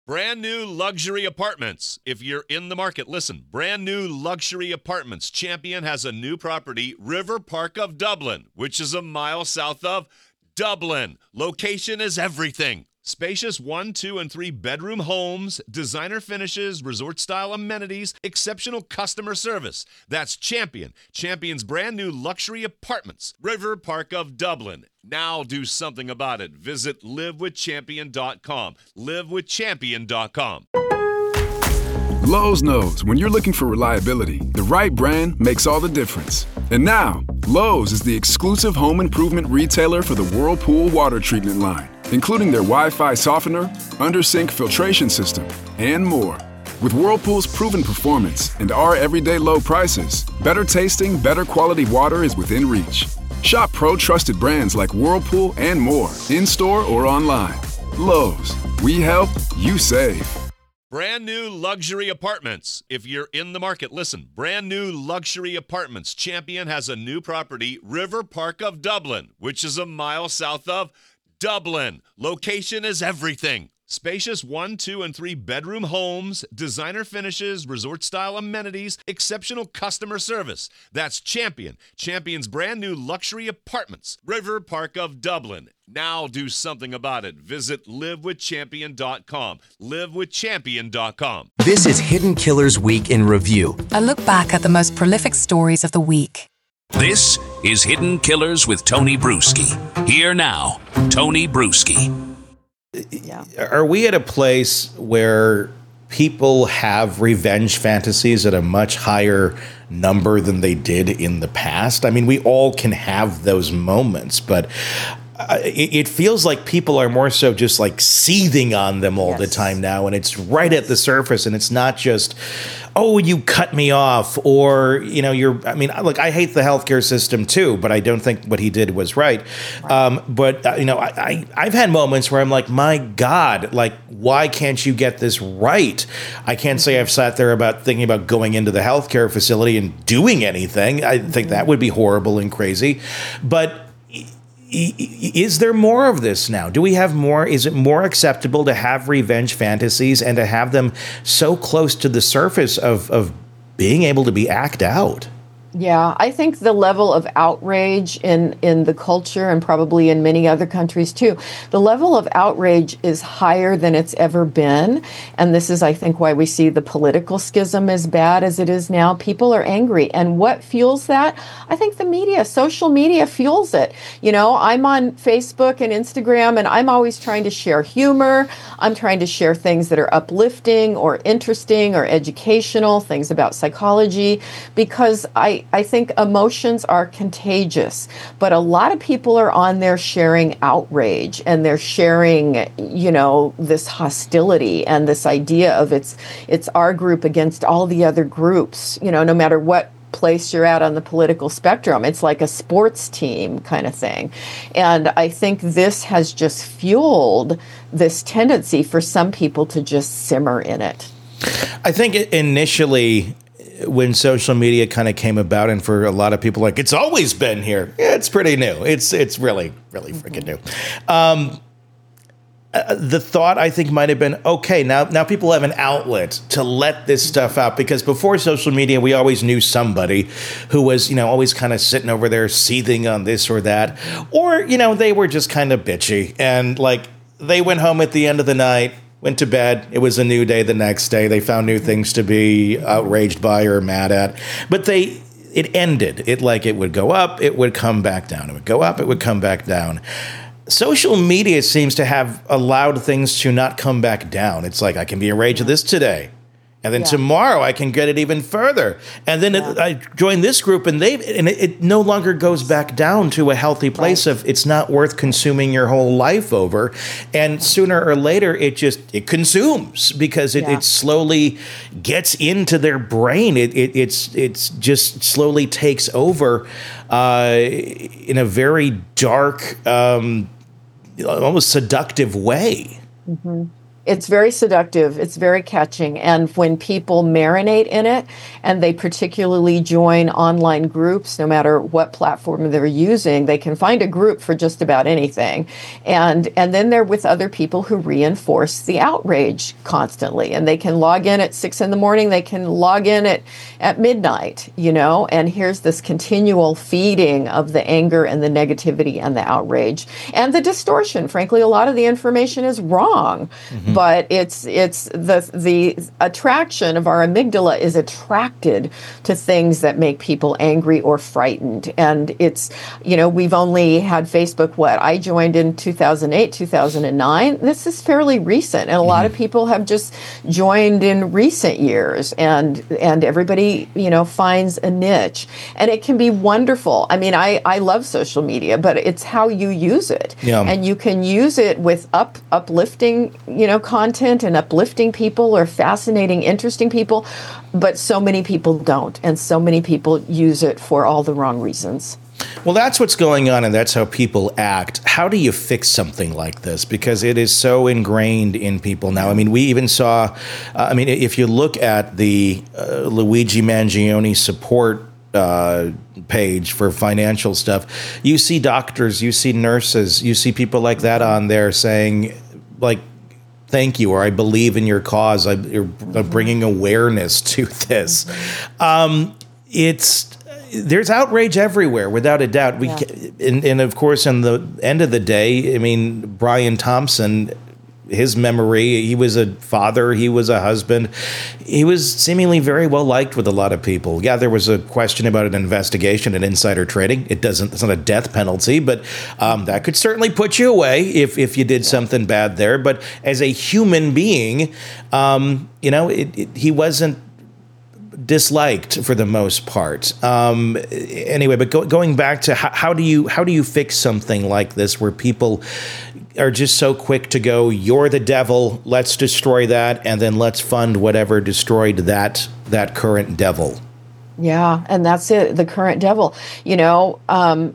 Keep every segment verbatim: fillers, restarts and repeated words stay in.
Brand new luxury apartments. If you're in the market, listen. Brand new luxury apartments. Champion has a new property, River Park of Dublin, which is a mile south of Dublin. Location is everything. Spacious one, two, and three bedroom homes, designer finishes, resort-style amenities, exceptional customer service. That's Champion. Champion's brand new luxury apartments. River Park of Dublin. Now do something about it. Visit live with champion dot com. live with champion dot com. Lowe's knows when you're looking for reliability, the right brand makes all the difference. And now, Lowe's is the exclusive home improvement retailer for the Whirlpool water treatment line, including their Wi-Fi softener, under-sink filtration system, and more. With Whirlpool's proven performance and our everyday low prices, better tasting, better quality water is within reach. Shop pro-trusted brands like Whirlpool and more, in-store or online. Lowe's, we help, you save. Brand new luxury apartments. If you're in the market, listen. Brand new luxury apartments. Champion has a new property, River Park of Dublin, which is a mile south of Dublin. Location is everything. Spacious one, two, and three bedroom homes, designer finishes, resort-style amenities, exceptional customer service. That's Champion. Champion's brand new luxury apartments. River Park of Dublin. Now do something about it. Visit live with champion dot com. live with champion dot com. This is Hidden Killers Week in Review. A look back at the most prolific stories of the week. This is Hidden Killers with Tony Bruschi. Here now, Tony Bruschi. Yeah. Are we at a place where people have revenge fantasies at a much higher number than they did in the past? I mean, we all can have those moments, but uh, it, it feels like people are more so just like seething on them all yes. the time now, and it's right at the surface, and it's not just, oh, you cut me off, or, you know, you're, I mean, look, I hate the healthcare system too, but I don't think what he did was right. right. Um, but, uh, you know, I, I, I've had moments where I'm like, my God, like, why can't you get this right? I can't mm-hmm. say I've sat there about thinking about going into the healthcare facility and doing anything. I think mm-hmm. that would be horrible and crazy. But is there more of this now? Do we have more? Is it more acceptable to have revenge fantasies and to have them so close to the surface of, of being able to be acted out? Yeah, I think the level of outrage in, in the culture, and probably in many other countries too, the level of outrage is higher than it's ever been. And this is, I think, why we see the political schism as bad as it is now. People are angry. And what fuels that? I think the media, social media fuels it. You know, I'm on Facebook and Instagram, and I'm always trying to share humor. I'm trying to share things that are uplifting or interesting or educational, things about psychology, because I I think emotions are contagious, but a lot of people are on there sharing outrage, and they're sharing, you know, this hostility and this idea of it's it's our group against all the other groups, you know, no matter what place you're at on the political spectrum. It's like a sports team kind of thing. And I think this has just fueled this tendency for some people to just simmer in it. I think initially, when social media kind of came about, and for a lot of people, like, it's always been here. Yeah, it's pretty new. It's it's really, really freaking new. Um, uh, the thought, I think, might have been, okay, now now people have an outlet to let this stuff out, because before social media, we always knew somebody who was, you know, always kind of sitting over there seething on this or that, or, you know, they were just kind of bitchy, and like they went home at the end of the night, went to bed. It was a new day the next day. They found new things to be outraged by or mad at. But they, it ended. It like it would go up, it would come back down. It would go up, it would come back down. Social media seems to have allowed things to not come back down. It's like, I can be enraged at this today, and then yeah. tomorrow I can get it even further. And then yeah. it, I join this group, and they and it, it no longer goes back down to a healthy place right. of it's not worth consuming your whole life over. And sooner or later, it just it consumes, because it, yeah. it slowly gets into their brain. It, it it's it's just slowly takes over uh, in a very dark, um, almost seductive way. Mm-hmm. It's very seductive. It's very catching. And when people marinate in it and they particularly join online groups, no matter what platform they're using, they can find a group for just about anything. And, and then they're with other people who reinforce the outrage constantly. And they can log in at six in the morning. They can log in at, at midnight, you know, and here's this continual feeding of the anger and the negativity and the outrage and the distortion. Frankly, a lot of the information is wrong, mm-hmm. but it's it's the the attraction of our amygdala is attracted to things that make people angry or frightened. And it's, you know, we've only had Facebook, what, I joined in two thousand eight, two thousand nine. This is fairly recent. And a lot mm-hmm. of people have just joined in recent years, and and everybody, you know, finds a niche. And it can be wonderful. I mean, I, I love social media, but it's how you use it. Yeah. And you can use it with up uplifting, you know, content and uplifting people or fascinating, interesting people. But so many people don't. And so many people use it for all the wrong reasons. Well, that's what's going on, and that's how people act. How do you fix something like this? Because it is so ingrained in people now. I mean, we even saw, uh, I mean, if you look at the uh, Luigi Mangione support uh, page for financial stuff, you see doctors, you see nurses, you see people like that on there saying, like, thank you, or I believe in your cause. I, you're bringing awareness to this. Um, it's... There's outrage everywhere, without a doubt. We, yeah. and, and of course, in the end of the day, I mean, Brian Thompson, his memory, he was a father, he was a husband. He was seemingly very well liked with a lot of people. Yeah, there was a question about an investigation and insider trading. It doesn't, it's not a death penalty, but um, that could certainly put you away if, if you did something bad there. But as a human being, um, you know, it, it, he wasn't disliked for the most part. Um, anyway, but go, going back to how, how do you how do you fix something like this where people are just so quick to go, you're the devil, let's destroy that, and then let's fund whatever destroyed that that current devil. Yeah, and that's it, the current devil. You know, um,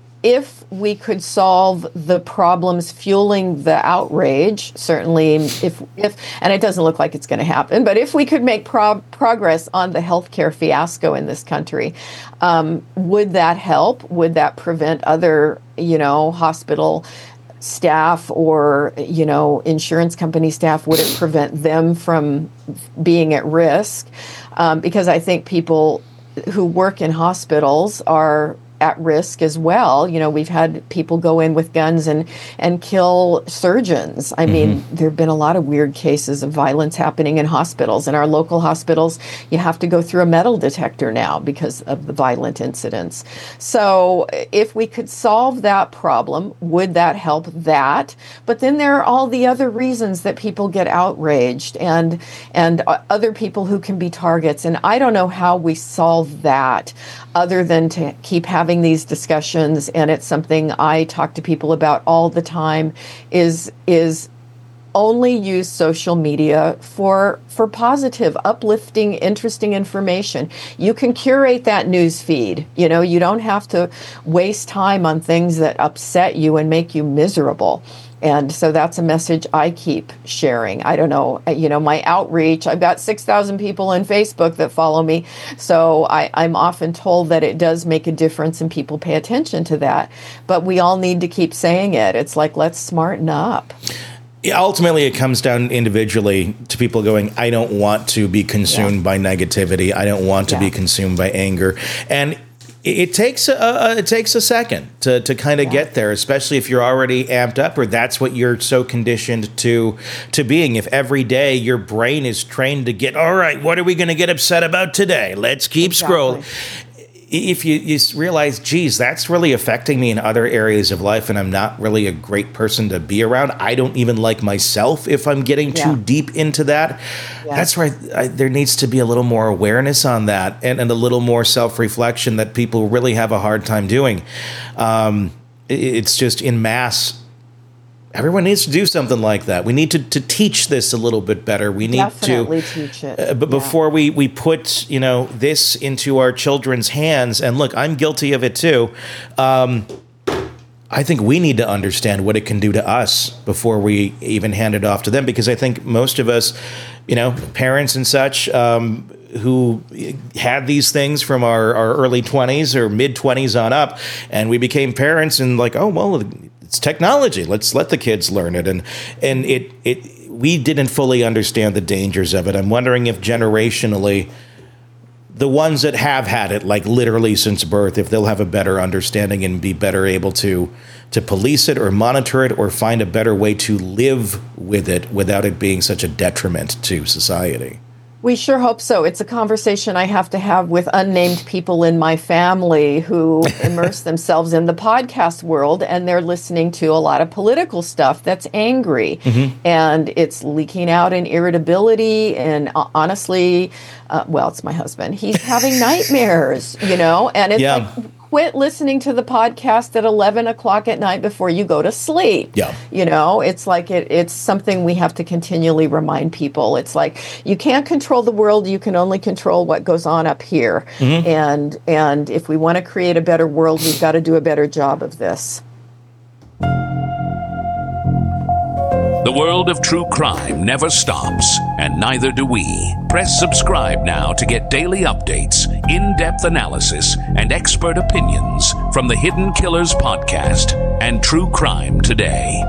if we could solve the problems fueling the outrage, certainly if, if and it doesn't look like it's going to happen, but if we could make pro- progress on the healthcare fiasco in this country, um, would that help? Would that prevent other, you know, hospital staff or, you know, insurance company staff? Would it prevent them from being at risk? Um, because I think people who work in hospitals are at risk as well. You know, we've had people go in with guns and and kill surgeons. I mm-hmm. mean, there have been a lot of weird cases of violence happening in hospitals. In our local hospitals, you have to go through a metal detector now because of the violent incidents. So if we could solve that problem, would that help that? But then there are all the other reasons that people get outraged and and other people who can be targets. And I don't know how we solve that other than to keep having these discussions, and it's something I talk to people about all the time, is is only use social media for for positive, uplifting, interesting information. You can curate that news feed. You know, you don't have to waste time on things that upset you and make you miserable. And so that's a message I keep sharing. I don't know, you know, my outreach, I've got six thousand people on Facebook that follow me. So I, I'm often told that it does make a difference and people pay attention to that. But we all need to keep saying it. It's like, let's smarten up. Ultimately, it comes down individually to people going, I don't want to be consumed yeah. by negativity. I don't want to yeah. be consumed by anger. And It takes a, a it takes a second to to kind of yeah. get there, especially if you're already amped up, or that's what you're so conditioned to to being. If every day your brain is trained to get, all right, what are we going to get upset about today? Let's keep exactly. scrolling. If you, you realize, geez, that's really affecting me in other areas of life, and I'm not really a great person to be around. I don't even like myself if I'm getting yeah. too deep into that. Yeah. That's where I, I, there needs to be a little more awareness on that, and, and a little more self-reflection that people really have a hard time doing. Um, it, it's just in mass. Everyone needs to do something like that. We need to, to teach this a little bit better. We need Definitely to teach it. Uh, but yeah. before we, we put, you know, this into our children's hands, and look, I'm guilty of it too. Um, I think we need to understand what it can do to us before we even hand it off to them, because I think most of us, you know, parents and such, um, who had these things from our, our early twenties or mid twenties on up, and we became parents and like, oh, well, it's technology. Let's let the kids learn it. And and it it we didn't fully understand the dangers of it. I'm wondering if generationally, the ones that have had it, like literally since birth, if they'll have a better understanding and be better able to to police it or monitor it or find a better way to live with it without it being such a detriment to society. We sure hope so. It's a conversation I have to have with unnamed people in my family who immerse themselves in the podcast world, and they're listening to a lot of political stuff that's angry. Mm-hmm. And it's leaking out in irritability. And uh, honestly, uh, well, it's my husband. He's having nightmares, you know, and it's yeah. like, quit listening to the podcast at eleven o'clock at night before you go to sleep. Yeah. You know, it's like it, it's something we have to continually remind people. It's like you can't control the world. You can only control what goes on up here. Mm-hmm. And and if we want to create a better world, we've got to do a better job of this. The world of true crime never stops, and neither do we. Press subscribe now to get daily updates, in-depth analysis, and expert opinions from the Hidden Killers podcast and True Crime Today.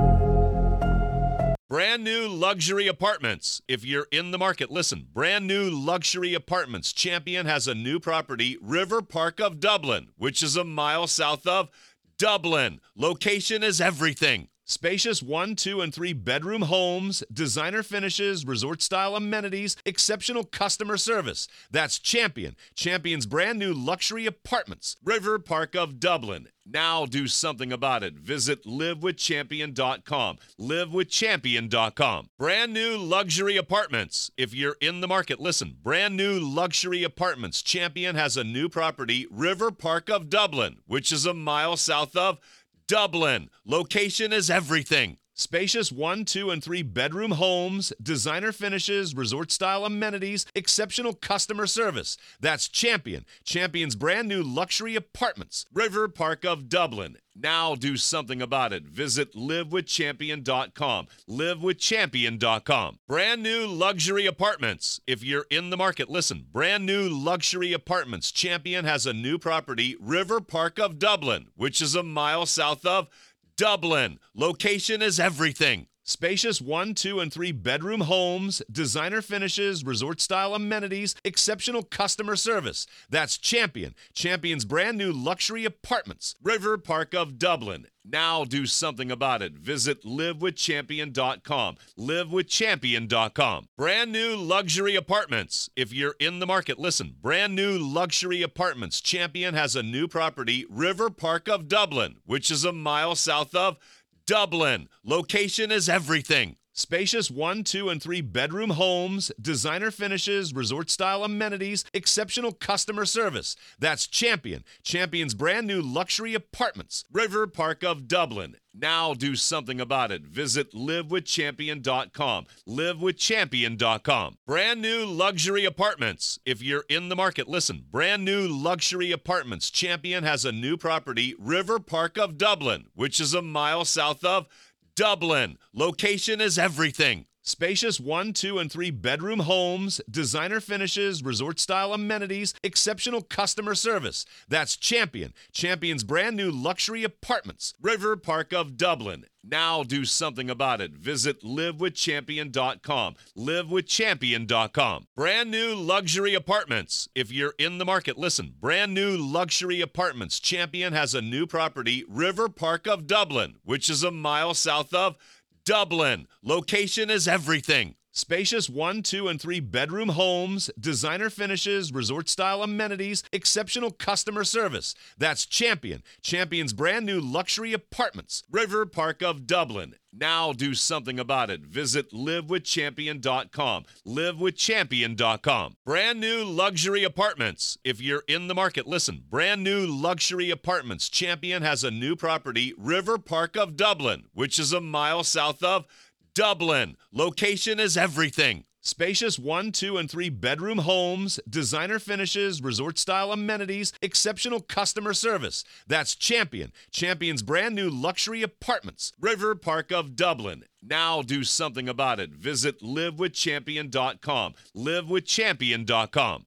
Brand new luxury apartments. If you're in the market, listen. Brand new luxury apartments. Champion has a new property, River Park of Dublin, which is a mile south of Dublin. Location is everything. Spacious one, two, and three bedroom homes, designer finishes, resort-style amenities, exceptional customer service. That's Champion. Champion's brand new luxury apartments, River Park of Dublin. Now do something about it. Visit live with champion dot com. live with champion dot com. Brand new luxury apartments. If you're in the market, listen. Brand new luxury apartments. Champion has a new property, River Park of Dublin, which is a mile south of Dublin. Location is everything. Spacious one, two, and three bedroom homes, designer finishes, resort-style amenities, exceptional customer service. That's Champion. Champion's brand new luxury apartments, River Park of Dublin. Now do something about it. Visit live with champion dot com. live with champion dot com. Brand new luxury apartments. If you're in the market, listen. Brand new luxury apartments. Champion has a new property, River Park of Dublin, which is a mile south of Dublin. Location is everything. Spacious one, two, and three bedroom homes, designer finishes, resort-style amenities, exceptional customer service. That's Champion. Champion's brand new luxury apartments, River Park of Dublin. Now do something about it. Visit live with champion dot com. live with champion dot com. Brand new luxury apartments. If you're in the market, listen. Brand new luxury apartments. Champion has a new property, River Park of Dublin, which is a mile south of Dublin. Location is everything. Spacious one, two, and three bedroom homes, designer finishes, resort-style amenities, exceptional customer service. That's Champion. Champion's brand new luxury apartments, River Park of Dublin. Now do something about it. Visit live with champion dot com. live with champion dot com. Brand new luxury apartments. If you're in the market, listen. Brand new luxury apartments. Champion has a new property, River Park of Dublin, which is a mile south of Dublin. Location is everything. Spacious one, two, and three bedroom homes, designer finishes, resort-style amenities, exceptional customer service. That's Champion. Champion's brand new luxury apartments, River Park of Dublin. Now do something about it. Visit live with champion dot com. live with champion dot com. Brand new luxury apartments. If you're in the market, listen. Brand new luxury apartments. Champion has a new property, River Park of Dublin, which is a mile south of Dublin. Location is everything. Spacious one, two, and three bedroom homes, designer finishes, resort-style amenities, exceptional customer service. That's Champion. Champion's brand new luxury apartments, River Park of Dublin. Now do something about it. Visit live with champion dot com. live with champion dot com. Brand new luxury apartments. If you're in the market, listen. Brand new luxury apartments. Champion has a new property, River Park of Dublin, which is a mile south of Dublin. Location is everything. Spacious one, two, and three bedroom homes, designer finishes, resort-style amenities, exceptional customer service. That's Champion. Champion's brand new luxury apartments. River Park of Dublin. Now do something about it. Visit live with champion dot com. live with champion dot com.